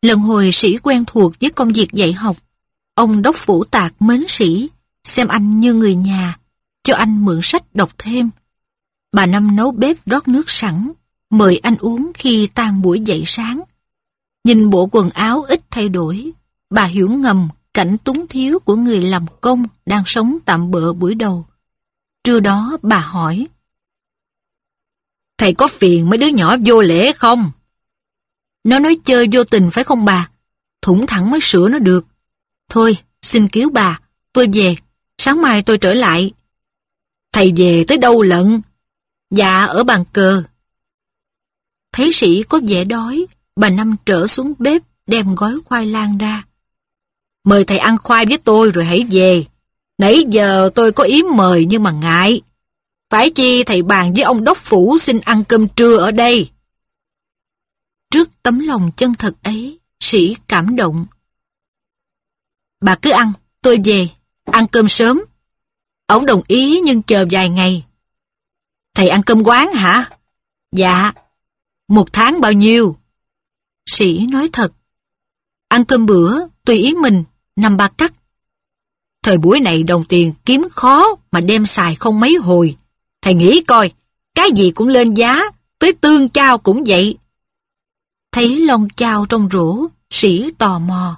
Lần hồi Sĩ quen thuộc với công việc dạy học, ông đốc phủ Tạc mến Sĩ, xem anh như người nhà, cho anh mượn sách đọc thêm. Bà Năm nấu bếp rót nước sẵn, mời anh uống khi tan buổi dậy sáng. Nhìn bộ quần áo ít thay đổi, bà hiểu ngầm cảnh túng thiếu của người làm công đang sống tạm bợ buổi đầu. Trưa đó bà hỏi: Thầy có phiền mấy đứa nhỏ vô lễ không? Nó nói chơi vô tình phải không bà? Thủng thẳng mới sửa nó được. Thôi, xin cứu bà, tôi về, sáng mai tôi trở lại. Thầy về tới đâu lận? Dạ, ở bàn cờ. Thấy Sĩ có vẻ đói, bà Năm trở xuống bếp đem gói khoai lang ra. Mời thầy ăn khoai với tôi rồi hãy về. Nãy giờ tôi có ý mời nhưng mà ngại. Phải chi thầy bàn với ông đốc phủ xin ăn cơm trưa ở đây. Trước tấm lòng chân thật ấy, Sĩ cảm động. Bà cứ ăn, tôi về, ăn cơm sớm. Ông đồng ý nhưng chờ vài ngày. Thầy ăn cơm quán hả? Dạ. 1 tháng bao nhiêu? Sĩ nói thật. Ăn cơm bữa, tùy ý mình, 5-3 cắt. Thời buổi này đồng tiền kiếm khó mà đem xài không mấy hồi. Thầy nghĩ coi, cái gì cũng lên giá, tới tương chao cũng vậy. Thấy lon chao trong rổ, Sĩ tò mò.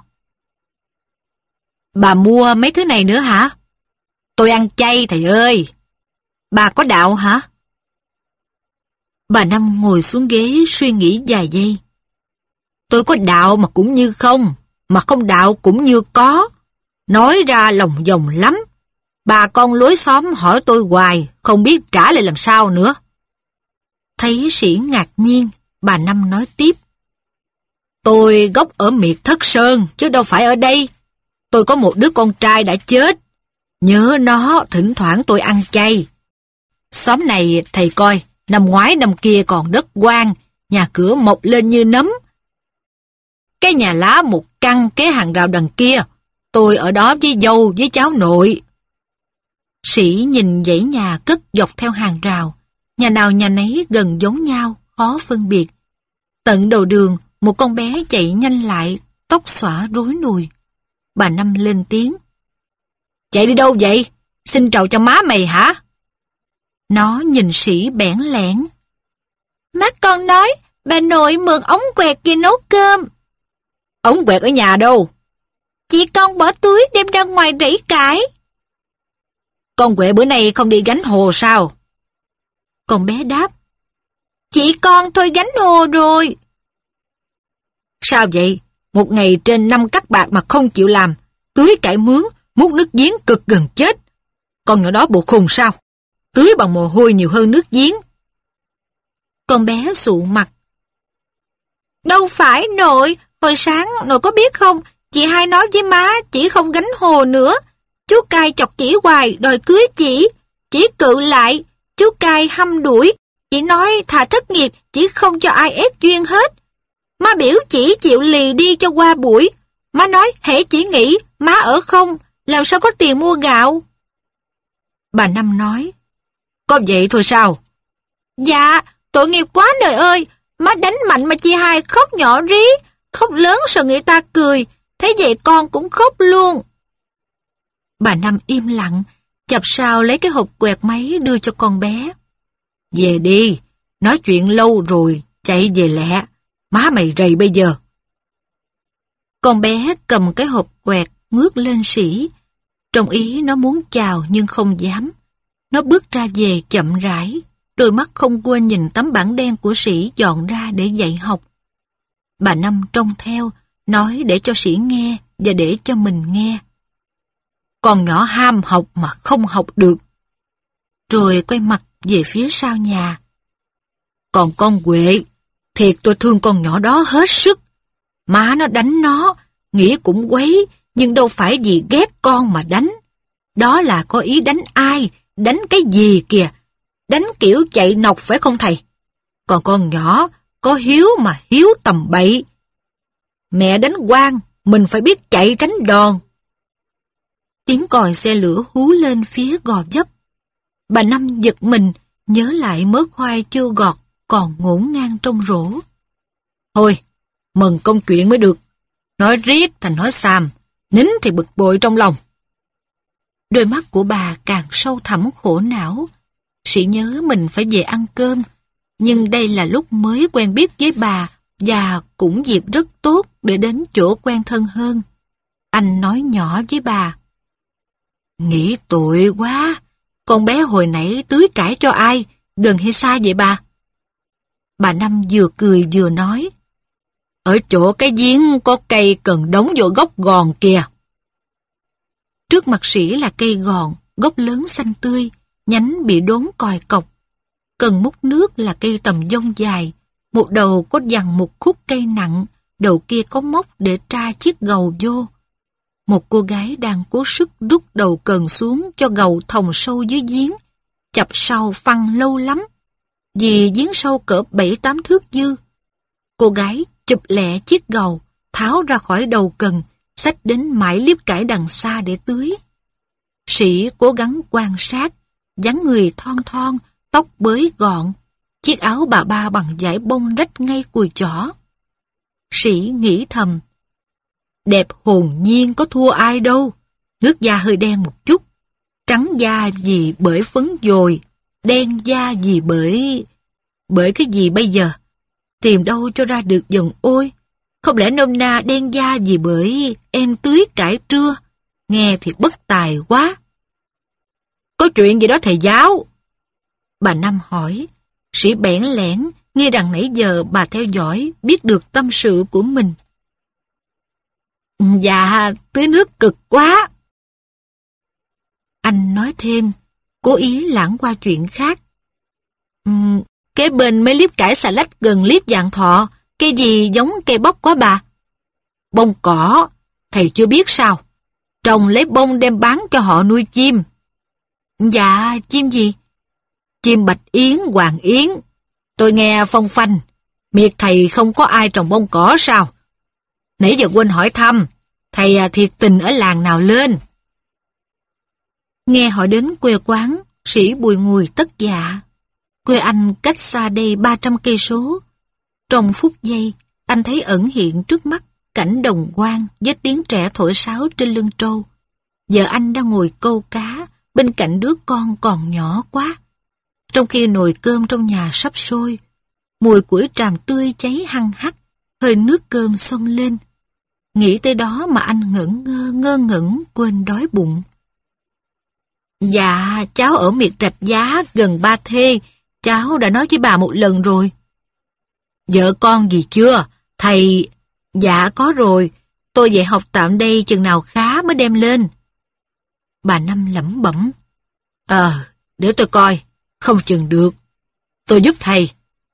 Bà mua mấy thứ này nữa hả? Tôi ăn chay thầy ơi. Bà có đạo hả? Bà Năm ngồi xuống ghế suy nghĩ vài giây. Tôi có đạo mà cũng như không, mà không đạo cũng như có. Nói ra lòng vòng lắm. Bà con lối xóm hỏi tôi hoài, không biết trả lời làm sao nữa. Thấy Sĩ ngạc nhiên, bà Năm nói tiếp. Tôi gốc ở miệt Thất Sơn, chứ đâu phải ở đây. Tôi có một đứa con trai đã chết. Nhớ nó, thỉnh thoảng tôi ăn chay. Xóm này, thầy coi, năm ngoái năm kia còn đất hoang, nhà cửa mọc lên như nấm. Cái nhà lá một căn kế hàng rào đằng kia, tôi ở đó với dâu với cháu nội. Sĩ nhìn dãy nhà cất dọc theo hàng rào, nhà nào nhà nấy gần giống nhau, khó phân biệt. Tận đầu đường, một con bé chạy nhanh lại, tóc xõa rối nùi. Bà Năm lên tiếng. Chạy đi đâu vậy? Xin trầu cho má mày hả? Nó nhìn Sĩ bẽn lẽn. Má con nói, bà nội mượn ống quẹt về nấu cơm. Ống quẹt ở nhà đâu? Chị con bỏ túi đem ra ngoài rẫy cải. Con quẹ bữa nay không đi gánh hồ sao? Con bé đáp. Chị con thôi gánh hồ rồi. Sao vậy? Một ngày trên 5 cắt bạc mà không chịu làm, tưới cải mướn, múc nước giếng cực gần chết. Con nhỏ đó bộ khùng sao? Tưới bằng mồ hôi nhiều hơn nước giếng. Con bé sụ mặt. Đâu phải nội, hồi sáng nội có biết không, chị hai nói với má chỉ không gánh hồ nữa. Chú Cai chọc chỉ hoài đòi cưới chỉ cự lại, chú Cai hăm đuổi, chỉ nói thà thất nghiệp chỉ không cho ai ép duyên hết. Má biểu chỉ chịu lì đi cho qua buổi. Má nói hễ chỉ nghĩ má ở không, làm sao có tiền mua gạo. Bà Năm nói. Có vậy thôi sao? Dạ, tội nghiệp quá nội ơi. Má đánh mạnh mà chị hai khóc nhỏ rí, khóc lớn sợ người ta cười. Thế vậy con cũng khóc luôn. Bà Năm im lặng, chập sao lấy cái hộp quẹt máy đưa cho con bé. Về đi, nói chuyện lâu rồi, chạy về lẹ. Má mày rầy bây giờ. Con bé cầm cái hộp quẹt ngước lên Sĩ. Trong ý nó muốn chào nhưng không dám. Nó bước ra về chậm rãi, đôi mắt không quên nhìn tấm bảng đen của Sĩ dọn ra để dạy học. Bà Năm trông theo, nói để cho Sĩ nghe và để cho mình nghe. Con nhỏ ham học mà không học được. Rồi quay mặt về phía sau nhà. Còn con Huệ, thiệt tôi thương con nhỏ đó hết sức. Má nó đánh nó, nghĩa cũng quấy, nhưng đâu phải vì ghét con mà đánh. Đó là có ý đánh ai, đánh cái gì kìa. Đánh kiểu chạy nọc phải không thầy? Còn con nhỏ, có hiếu mà hiếu tầm bậy. Mẹ đánh quan, mình phải biết chạy tránh đòn. Tiếng còi xe lửa hú lên phía gò dấp. Bà Năm giật mình, nhớ lại mớ khoai chưa gọt, còn ngổn ngang trong rổ. Thôi, mừng công chuyện mới được, Nói riết thành nói xàm, nín thì bực bội trong lòng. Đôi mắt của bà càng sâu thẳm khổ não. Sĩ nhớ mình phải về ăn cơm, nhưng đây là lúc mới quen biết với bà và cũng dịp rất tốt để đến chỗ quen thân hơn. Anh nói nhỏ với bà. Nghĩ tội quá, con bé hồi nãy tưới cải cho ai, gần hay xa vậy bà? Bà Năm vừa cười vừa nói. Ở chỗ cái giếng có cây cần đóng vô gốc gòn kìa. Trước mặt Sĩ là cây gòn, gốc lớn xanh tươi, nhánh bị đốn còi cọc. Cần múc nước là cây tầm dông dài, một đầu có dằn một khúc cây nặng, đầu kia có móc để tra chiếc gầu vô. Một cô gái đang cố sức rút đầu cần xuống cho gầu thòng sâu dưới giếng, chập sau phăng lâu lắm, vì giếng sâu cỡ 7-8 thước dư. Cô gái chụp lẹ chiếc gầu, tháo ra khỏi đầu cần, xách đến mãi liếp cải đằng xa để tưới. Sĩ cố gắng quan sát, dáng người thon thon, tóc bới gọn, chiếc áo bà ba bằng vải bông rách ngay cùi chỏ. Sĩ nghĩ thầm, đẹp hồn nhiên có thua ai đâu, nước da hơi đen một chút, trắng da vì bởi phấn dồi, đen da vì bởi cái gì bây giờ? Tìm đâu cho ra được dần ôi, không lẽ nôm na đen da vì bởi em tưới cải trưa, nghe thì bất tài quá. Có chuyện gì đó thầy giáo? Bà Năm hỏi. Sĩ bẽn lẽn, nghe rằng nãy giờ bà theo dõi, biết được tâm sự của mình. Dạ, tưới nước cực quá. Anh nói thêm, cố ý lãng qua chuyện khác. Kế bên mấy liếp cải xà lách gần liếp Vạn Thọ, cây gì giống cây bắp quá bà? Bông cỏ, thầy chưa biết sao? Trồng lấy bông đem bán cho họ nuôi chim. Dạ, chim gì? Chim bạch yến, hoàng yến. Tôi nghe phong phanh, miệt thầy không có ai trồng bông cỏ sao? Nãy giờ quên hỏi thăm, thầy thiệt tình ở làng nào lên? Nghe hỏi đến quê quán, Sĩ bùi ngùi tất dạ. Quê anh cách xa đây 300 cây số. Trong phút giây, anh thấy ẩn hiện trước mắt cảnh đồng quang với tiếng trẻ thổi sáo trên lưng trâu. Vợ anh đang ngồi câu cá bên cạnh đứa con còn nhỏ quá. Trong khi nồi cơm trong nhà sắp sôi, mùi củi tràm tươi cháy hăng hắc, hơi nước cơm xông lên. Nghĩ tới đó mà anh ngơ ngẩn quên đói bụng. Dạ, cháu ở miệt Rạch Giá gần Ba Thê, cháu đã nói với bà một lần rồi. Vợ con gì chưa? Thầy... Dạ có rồi, tôi về học tạm đây chừng nào khá mới đem lên. Bà Năm lẩm bẩm. Để tôi coi, không chừng được. Tôi giúp thầy.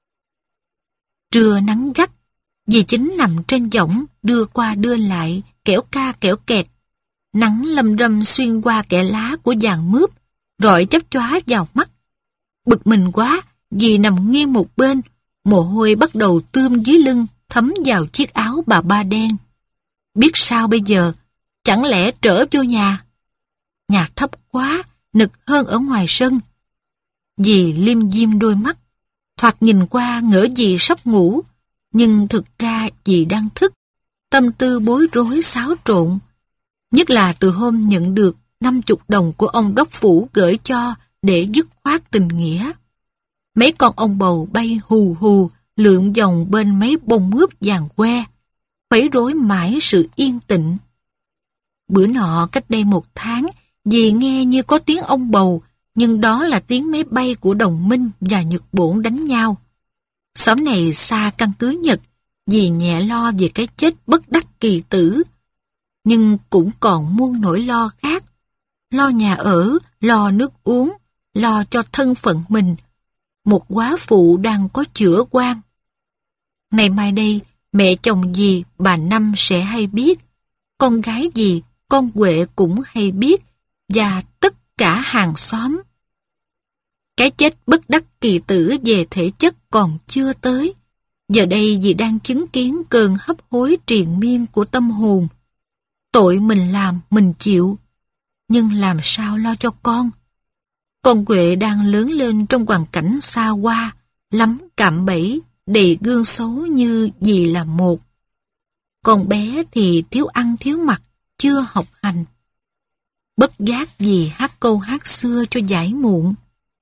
Trưa nắng gắt, dì Chính nằm trên võng đưa qua đưa lại, kẻo ca kẻo kẹt. Nắng lâm râm xuyên qua kẽ lá của giàn mướp, rọi chớp chóa vào mắt. Bực mình quá, dì nằm nghiêng một bên, mồ hôi bắt đầu tươm dưới lưng, thấm vào chiếc áo bà ba đen. Biết sao bây giờ, chẳng lẽ trở vô nhà? Nhà thấp quá, nực hơn ở ngoài sân. Dì liêm diêm đôi mắt, thoạt nhìn qua ngỡ dì sắp ngủ, nhưng thực ra dì đang thức, tâm tư bối rối xáo trộn. Nhất là từ hôm nhận được 50 đồng của ông đốc phủ gửi cho để dứt khoát tình nghĩa. Mấy con ong bầu bay hù hù, lượn vòng bên mấy bông mướp vàng que, khuấy rối mãi sự yên tĩnh. Bữa nọ cách đây 1 tháng, dì nghe như có tiếng ong bầu, nhưng đó là tiếng máy bay của Đồng Minh và Nhật Bổn đánh nhau. Xóm này xa căn cứ Nhật, dì nhẹ lo về cái chết bất đắc kỳ tử. Nhưng cũng còn muôn nỗi lo khác. Lo nhà ở, lo nước uống, lo cho thân phận mình. Một góa phụ đang có chữa quan. Này mai đây, mẹ chồng dì, bà Năm sẽ hay biết. Con gái dì, con Huệ cũng hay biết. Và tất cả hàng xóm. Cái chết bất đắc kỳ tử về thể chất còn chưa tới. Giờ đây dì đang chứng kiến cơn hấp hối triền miên của tâm hồn. Tội mình làm, mình chịu. Nhưng làm sao lo cho con? Con Huệ đang lớn lên trong hoàn cảnh xa hoa, lắm cạm bẫy, đầy gương xấu như dì là một. Con bé thì thiếu ăn thiếu mặc, chưa học hành. Bất giác vì hát câu hát xưa cho giải muộn.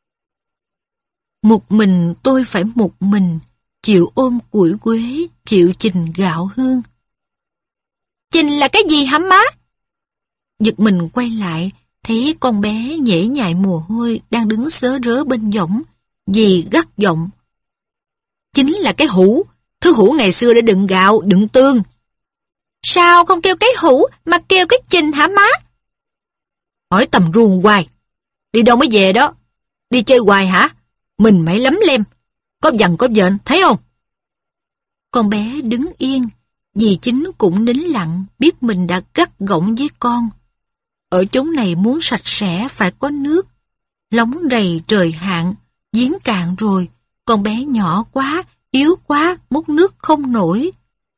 Một mình tôi phải một mình, chịu ôm củi quế, chịu chình gạo hương. Chình là cái gì hả má? Giật mình quay lại, thấy con bé nhễ nhại mồ hôi đang đứng sớ rớ bên võng, dì gắt giọng. Chính là cái hũ, thứ hũ ngày xưa để đựng gạo, đựng tương. Sao không kêu cái hũ mà kêu cái chình hả má? Hỏi tầm ruồng hoài. Đi đâu mới về đó? Đi chơi hoài hả? Mình mày lắm lem. Có dằn có dện, thấy không? Con bé đứng yên. Dì Chính cũng nín lặng, biết mình đã gắt gỏng với con. Ở chốn này muốn sạch sẽ phải có nước. Lóng rầy trời hạn, giếng cạn rồi. Con bé nhỏ quá, yếu quá, múc nước không nổi.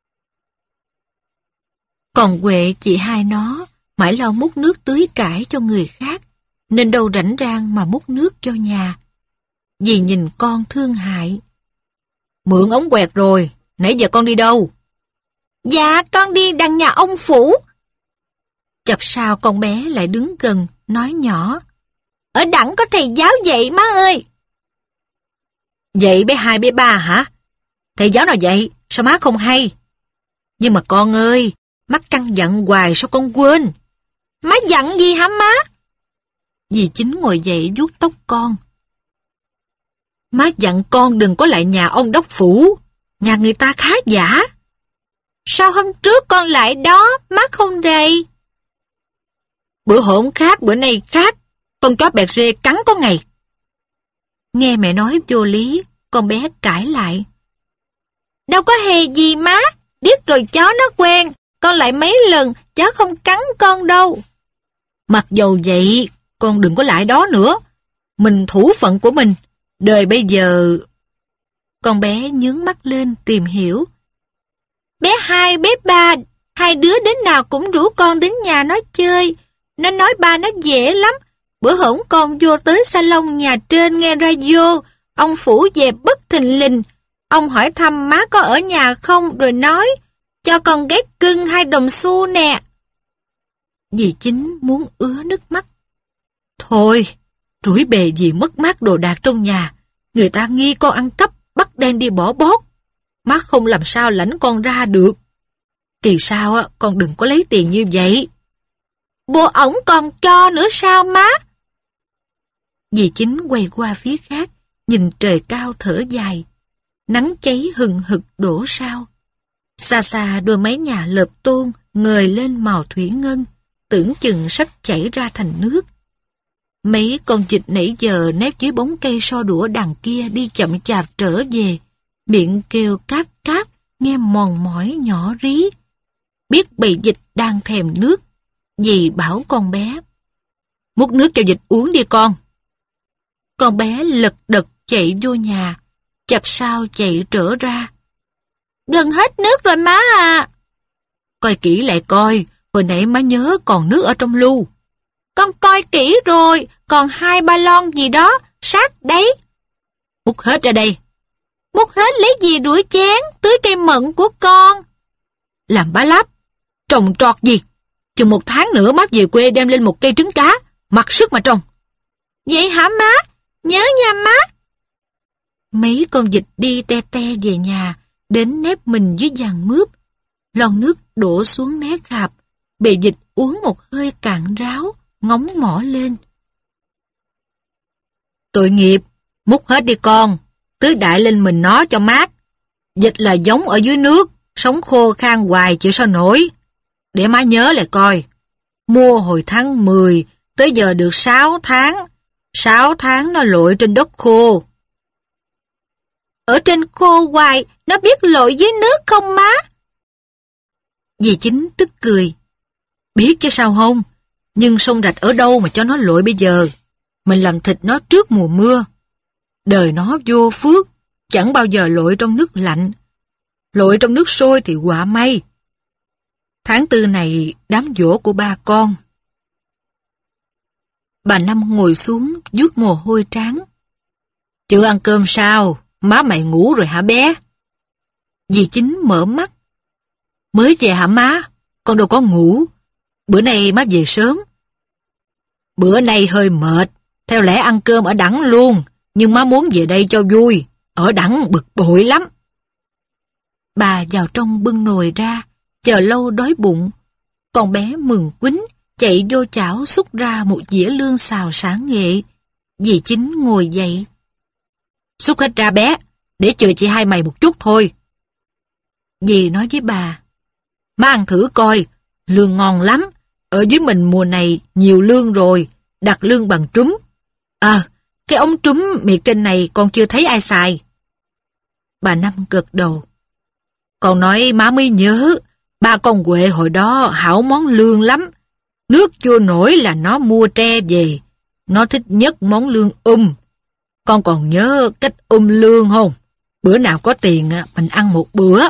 Còn Huệ chị hai nó mãi lo múc nước tưới cải cho người khác, nên đâu rảnh rang mà múc nước cho nhà. Dì nhìn con thương hại. Mượn ống quẹt rồi, nãy giờ con đi đâu? Dạ, con đi đằng nhà ông Phủ. Chập sao con bé lại đứng gần, nói nhỏ. Ở đẳng có thầy giáo dạy má ơi. Dạy bé 2 bé 3 hả? Thầy giáo nào dạy? Sao má không hay? Nhưng mà con ơi, má căn dặn hoài sao con quên? Má dặn gì hả má? Dì Chính ngồi dậy vuốt tóc con. Má dặn con đừng có lại nhà ông đốc phủ, nhà người ta khá giả. Sao hôm trước con lại đó, má không rầy? Bữa hổn khác, bữa nay khác, con chó bẹt rê cắn có ngày. Nghe mẹ nói vô lý, con bé cãi lại. Đâu có hề gì má, điếc rồi chó nó quen, con lại mấy lần, chó không cắn con đâu. Mặc dầu vậy, con đừng có lại đó nữa. Mình thủ phận của mình, đời bây giờ... Con bé nhướng mắt lên tìm hiểu. Bé 2, bé 3, hai đứa đến nào cũng rủ con đến nhà nó chơi. Nó nói ba nó dễ lắm. Bữa hổn con vô tới salon nhà trên nghe radio, ông Phủ về bất thình lình. Ông hỏi thăm má có ở nhà không rồi nói, cho con ghét cưng 2 đồng xu nè. Dì Chính muốn ứa nước mắt. Thôi, rủi bề gì mất mát đồ đạc trong nhà. Người ta nghi con ăn cắp, bắt đem đi bỏ bót. Má không làm sao lãnh con ra được. Kỳ sau con đừng có lấy tiền như vậy. Bộ ổng còn cho nữa sao má? Dì Chính quay qua phía khác, nhìn trời cao thở dài. Nắng cháy hừng hực đổ sao. Xa xa đôi mái nhà lợp tôn ngời lên màu thủy ngân, tưởng chừng sắp chảy ra thành nước. Mấy con vịt nãy giờ nép dưới bóng cây so đũa đằng kia đi chậm chạp trở về, miệng kêu cáp cáp, nghe mòn mỏi nhỏ rí. Biết bầy vịt đang thèm nước, dì bảo con bé. Múc nước cho vịt uống đi con. Con bé lật đật chạy vô nhà, chập sao chạy trở ra. Gần hết nước rồi má à. Coi kỹ lại coi, hồi nãy má nhớ còn nước ở trong lu. Con coi kỹ rồi, còn 2-3 lon gì đó, sát đấy. Múc hết ra đây. Múc hết lấy gì rửa chén, tưới cây mận của con. Làm bá láp, trồng trọt gì. Chừng 1 tháng nữa má về quê đem lên một cây trứng cá, mặc sức mà trồng. Vậy hả má? Nhớ nha má. Mấy con vịt đi te te về nhà, đến nép mình dưới giàn mướp. Lon nước đổ xuống mé khạp, bầy vịt uống một hơi cạn ráo, ngóng mỏ lên. Tội nghiệp, múc hết đi con, tưới đại lên mình nó cho mát. Vịt là giống ở dưới nước, sống khô khan hoài chịu sao nổi. Để má nhớ lại coi, mua hồi tháng 10, tới giờ được 6 tháng. 6 tháng nó lội trên đất khô. Ở trên khô hoài, nó biết lội dưới nước không má? Dì Chính tức cười. Biết chứ sao không, nhưng sông rạch ở đâu mà cho nó lội bây giờ. Mình làm thịt nó trước mùa mưa. Đời nó vô phước, chẳng bao giờ lội trong nước lạnh. Lội trong nước sôi thì quả may. Tháng 4 này đám giỗ của ba con. Bà Năm ngồi xuống vuốt mồ hôi trán. Chưa ăn cơm sao? Má mày ngủ rồi hả bé? Dì Chính mở mắt. Mới về hả má? Con đâu có ngủ. Bữa nay má về sớm. Bữa nay hơi mệt. Theo lẽ ăn cơm ở Đẳng luôn. Nhưng má muốn về đây cho vui. Ở Đẳng bực bội lắm. Bà vào trong bưng nồi ra. Chờ lâu đói bụng. Con bé mừng quýnh chạy vô chảo xúc ra một dĩa lương xào sáng nghệ. Dì Chính ngồi dậy. Xúc hết ra bé. Để chờ chị hai mày một chút thôi. Dì nói với bà. Má ăn thử coi. Lương ngon lắm. Ở dưới mình mùa này nhiều lương rồi. Đặt lương bằng trúm. Cái ống trúm miệt trên này con chưa thấy ai xài. Bà Năm gật đầu. Con nói má mới nhớ. Ba con Huệ hồi đó hảo món lương lắm. Nước chua nổi là nó mua tre về. Nó thích nhất món lương Con còn nhớ cách lương không? Bữa nào có tiền mình ăn một bữa.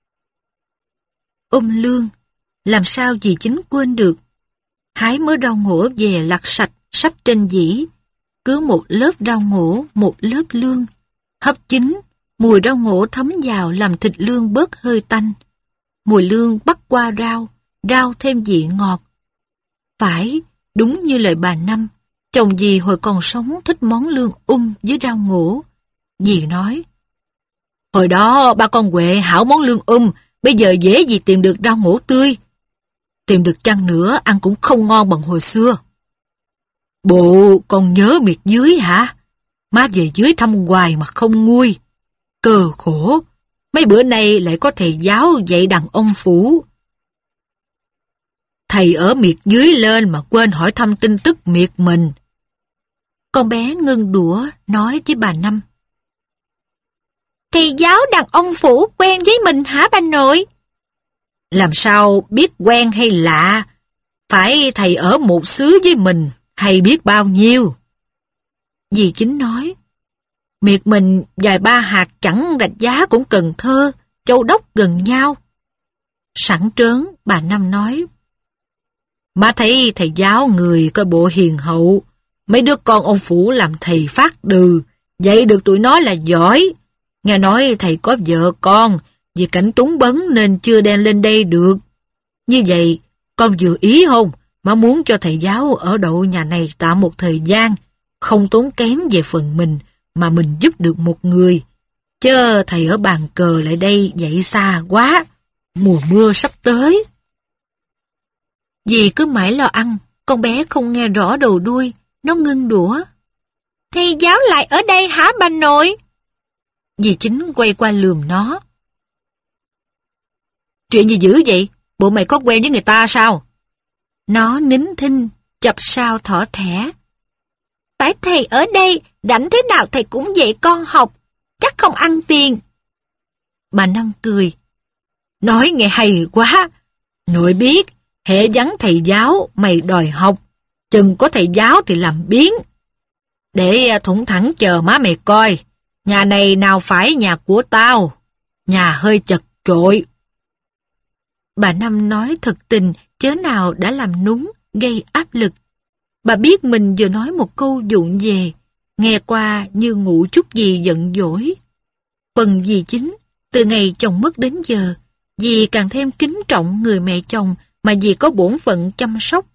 Lương, làm sao dì Chính quên được. Hái mớ rau ngổ về lặt sạch sắp trên dĩ. Cứ một lớp rau ngổ, một lớp lương. Hấp chín, mùi rau ngổ thấm vào làm thịt lương bớt hơi tanh. Mùi lương bắt qua rau thêm vị ngọt. Phải, đúng như lời bà Năm, chồng dì hồi còn sống thích món lương với rau ngổ. Dì nói, hồi đó ba con Huệ hảo món lương bây giờ dễ gì tìm được rau ngổ tươi. Tìm được chăng nữa ăn cũng không ngon bằng hồi xưa. Bộ con nhớ miệt dưới hả? Má về dưới thăm hoài mà không nguôi. Cờ khổ, mấy bữa nay lại có thầy giáo dạy đàn ông phủ. Thầy ở miệt dưới lên mà quên hỏi thăm tin tức miệt mình. Con bé ngưng đũa nói với bà Năm. Thầy giáo đàn ông phủ quen với mình hả bà nội? Làm sao biết quen hay lạ? Phải thầy ở một xứ với mình hay biết bao nhiêu? Dì Chính nói. Miệt mình vài ba hạt chẳng Rạch Giá cũng Cần Thơ, Châu Đốc gần nhau. Sẵn trớn, bà Năm nói. Má thấy thầy giáo người coi bộ hiền hậu. Mấy đứa con ông phủ làm thầy phát đừ, dạy được tụi nó là giỏi. Nghe nói thầy có vợ con, vì cảnh túng bấn nên chưa đem lên đây được. Như vậy, con vừa ý không? Má muốn cho thầy giáo ở đậu nhà này tạm một thời gian, không tốn kém về phần mình, mà mình giúp được một người. Chớ thầy ở bàn cờ lại đây dạy xa quá, mùa mưa sắp tới. Dì cứ mãi lo ăn, con bé không nghe rõ đầu đuôi, nó ngưng đũa. Thầy giáo lại ở đây hả bà nội? Dì Chính quay qua lườm nó. Chuyện gì dữ vậy? Bộ mày có quen với người ta sao? Nó nín thinh, chập sao thỏ thẻ. Phải thầy ở đây, rảnh thế nào thầy cũng dạy con học, chắc không ăn tiền. Bà Năm cười. Nói nghe hay quá. Nội biết, hễ vắng thầy giáo, mày đòi học. Chừng có thầy giáo thì làm biếng. Để thủng thẳng chờ má mày coi. Nhà này nào phải nhà của tao. Nhà hơi chật chội. Bà Năm nói thật tình, chớ nào đã làm núng, gây áp lực. Bà biết mình vừa nói một câu vụng về, nghe qua như ngụ chút gì giận dỗi. Phần dì Chính, từ ngày chồng mất đến giờ, dì càng thêm kính trọng người mẹ chồng mà dì có bổn phận chăm sóc.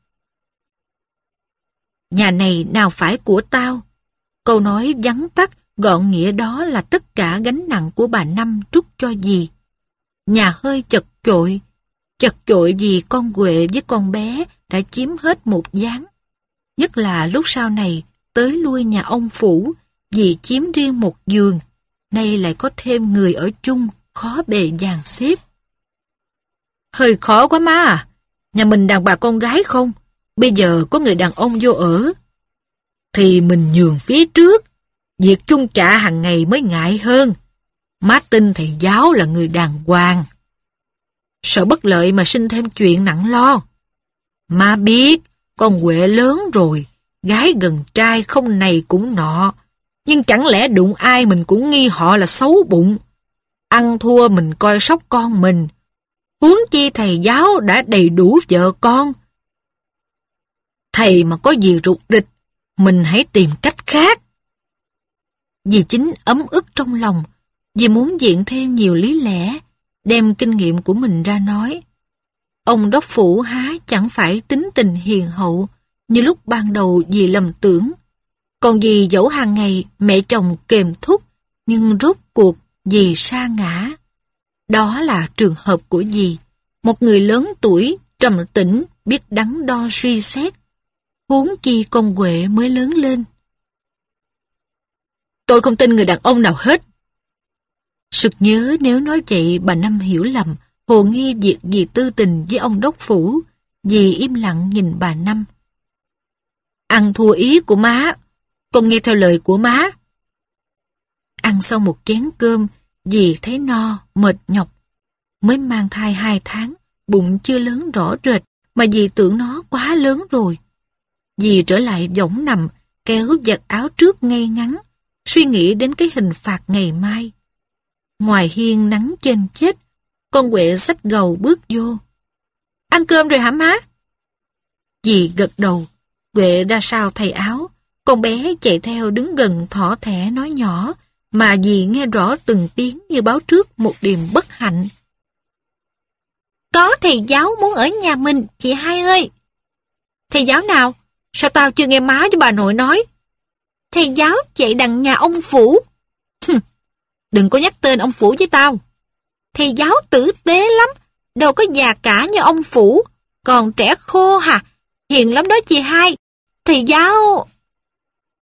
Nhà này nào phải của tao. Câu nói vắn tắt, gọn nghĩa đó là tất cả gánh nặng của bà Năm trút cho dì. Nhà hơi chật chội vì con Huệ với con bé đã chiếm hết một gián. Nhất là lúc sau này, tới lui nhà ông phủ, dì chiếm riêng một giường, nay lại có thêm người ở chung, khó bề dàn xếp. Hơi khó quá má à, nhà mình đàn bà con gái không, bây giờ có người đàn ông vô ở. Thì mình nhường phía trước, việc chung chạ hàng ngày mới ngại hơn. Má tin thầy giáo là người đàng hoàng. Sợ bất lợi mà sinh thêm chuyện nặng lo. Má biết, con Huệ lớn rồi, gái gần trai không này cũng nọ. Nhưng chẳng lẽ đụng ai mình cũng nghi họ là xấu bụng. Ăn thua mình coi sóc con mình. Huống chi thầy giáo đã đầy đủ vợ con. Thầy mà có gì rụt rịch, mình hãy tìm cách khác. Dì Chính ấm ức trong lòng, dì muốn diện thêm nhiều lý lẽ, đem kinh nghiệm của mình ra nói. Ông đốc phủ há chẳng phải tính tình hiền hậu như lúc ban đầu dì lầm tưởng. Còn dì dẫu hàng ngày mẹ chồng kềm thúc, nhưng rốt cuộc dì sa ngã. Đó là trường hợp của dì, một người lớn tuổi, trầm tĩnh, biết đắn đo suy xét. Huống chi con Huệ mới lớn lên. Tôi không tin người đàn ông nào hết. Sực nhớ nếu nói vậy bà Năm hiểu lầm, hồ nghi việc dì tư tình với ông đốc phủ. Dì im lặng nhìn bà Năm. Ăn thua ý của má, con nghe theo lời của má. Ăn xong một chén cơm, dì thấy no, mệt nhọc. Mới mang thai 2 tháng, bụng chưa lớn rõ rệt, mà dì tưởng nó quá lớn rồi. Dì trở lại võng nằm, kéo giặt áo trước ngay ngắn, suy nghĩ đến cái hình phạt ngày mai. Ngoài hiên nắng chênh chết, con Huệ xách gầu bước vô. Ăn cơm rồi hả má? Dì gật đầu. Huệ ra sau thay áo, con bé chạy theo đứng gần thỏ thẻ nói nhỏ, mà dì nghe rõ từng tiếng như báo trước một điềm bất hạnh. Có thầy giáo muốn ở nhà mình, chị hai ơi. Thầy giáo nào? Sao tao chưa nghe má với bà nội nói? Thầy giáo chạy đằng nhà ông Phủ. Đừng có nhắc tên ông Phủ với tao. Thầy giáo tử tế lắm, đâu có già cả như ông Phủ, còn trẻ khô hả? Hiền lắm đó chị hai. Thầy giáo...